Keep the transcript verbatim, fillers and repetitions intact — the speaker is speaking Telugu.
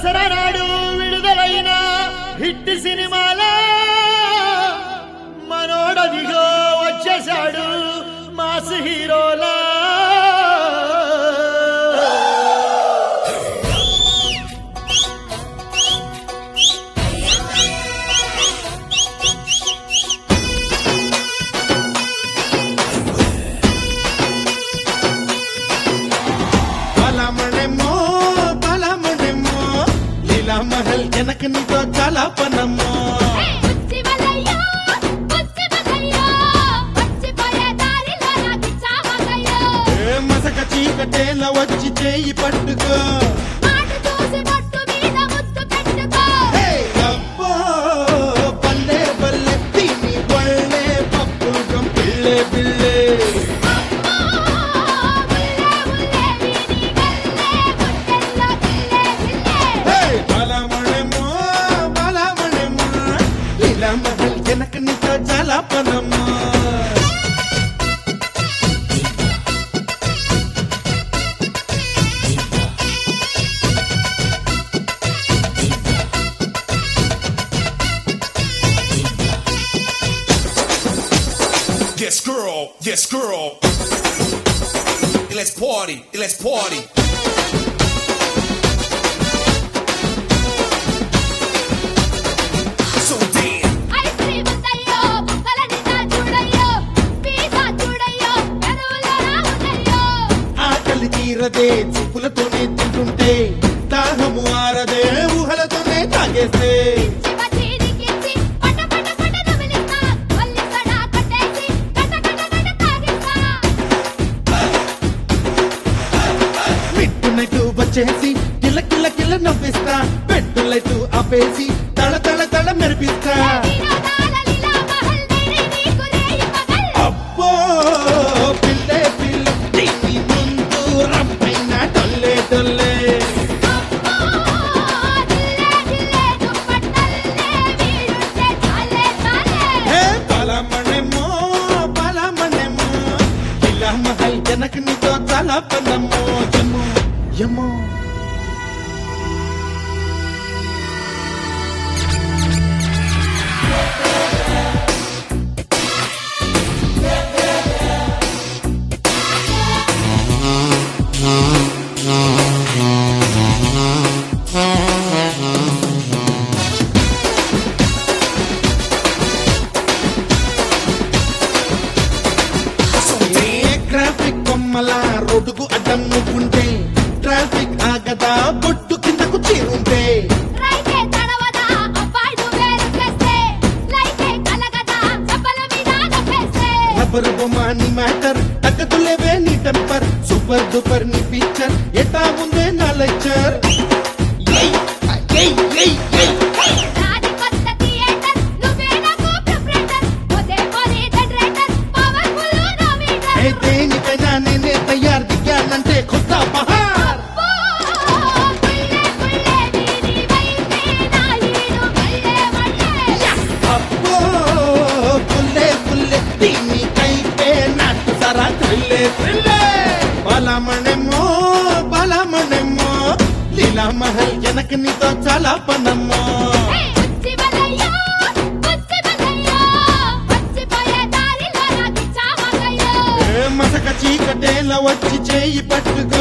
దసరా నాడు విడుదలైన హిట్ సినిమాలో మనోడదిగో వచ్చేశాడు మాస్ హీరోలా. महल जनक नी तो చాలా పనమ్మో వచ్చి వలయ్యో వచ్చి బగయ్యో వచ్చి పోయే దారిలో నాకు చావగయ్యో ఏ మసక చీకటేల వచ్చి చేయి పట్టుకో మాట చూసి పట్టు మీద ముద్దు పెట్టుకో హే అబ్బో బల్లే బల్లే తిని బల్లే పప్పు గం పిల్లే పిల్లే महल जनक नी तो చాలా పనమ్మో Yes girl, yes girl. Let's party, let's party. So damn. Ice cream ఉందయ్యో బుక్కలని తా చూడయ్యో పిజ్జా చూడయ్యో పెరువులో రావునయ్యో ఆకలి తీరదే చూపులతోనే తింటుంటే దాహము ఆరదే ఊహలతోనే తాగేస్తే శివజీనికిచ్చి పట పట పట నమిలిస్తా వల్లి సడా కట్టేసి కట కట కట తాగిస్తా మిట్టునట్టు వచ్చేసి కిల కిల కిల నవ్విస్తా పెట్టులైతు ఆపేసి తళ తళ తళ మెరిపిస్తా వినోదాల లీలా మహల్ నేనే నీకు రేయి పగల్ అబ్బో పిల్లే పిల్ల దీని ముందు రంపైన డొల్లే డొల్లే అమ్మో దిల్లే దిల్లే దుప్పట్టల్లే వీడుంటే చాలే చాలే హే బలమణెమో బలమణెమో ఇలా మహల్ జనక్ నీ తో చాలా పనమ్మో యమో యమో So damn. ట్రాఫిక్ కొమ్మల రోడ్డుకు అడ్డం నువ్వుంటే ట్రాఫిక్ ఆగదా బొట్టు కిందకు చేరుంటే రైతే తడవదా అబ్బాయి నువ్వే రుక్కేస్తే లైతే కలగదా చప్పల మీద నొక్కేస్తే రబ్బరు బొమ్మ నీ మ్యాటర్ తగ్గదులేవే నీ టెంపర్ సూపర్ డూపర్ నీ పిక్చర్ ఎట్టా ఉందే నా లెక్చర్ రాది కొత్త థియేటర్ నువ్వే నాకు ప్రిపరేటర్ ఒదే మరి జనరేటర్ పవర్ఫుల్ నా మీటర్ దేనికైనా నేనే తయారు దిగానంటే కొత్త బహార్ అబ్బో పుల్లే పుల్లే దీని వైపే నా ఈడు మల్లె మల్లె అబ్బో పుల్లే పుల్లే దీని కైపే నాటు సరా త్రిల్లే త్రిల్లే బలమణెమో బలమణెమో లీలా మహల్ జనక్ నీ తో చాలా పనమ్మో వచ్చి వలయ్యో వచ్చి బగయ్యో వచ్చి పోయే దారిలో నాకు చావగయ్యో ఏ మసక చీకటేల వచ్చి చేయి పట్టుకో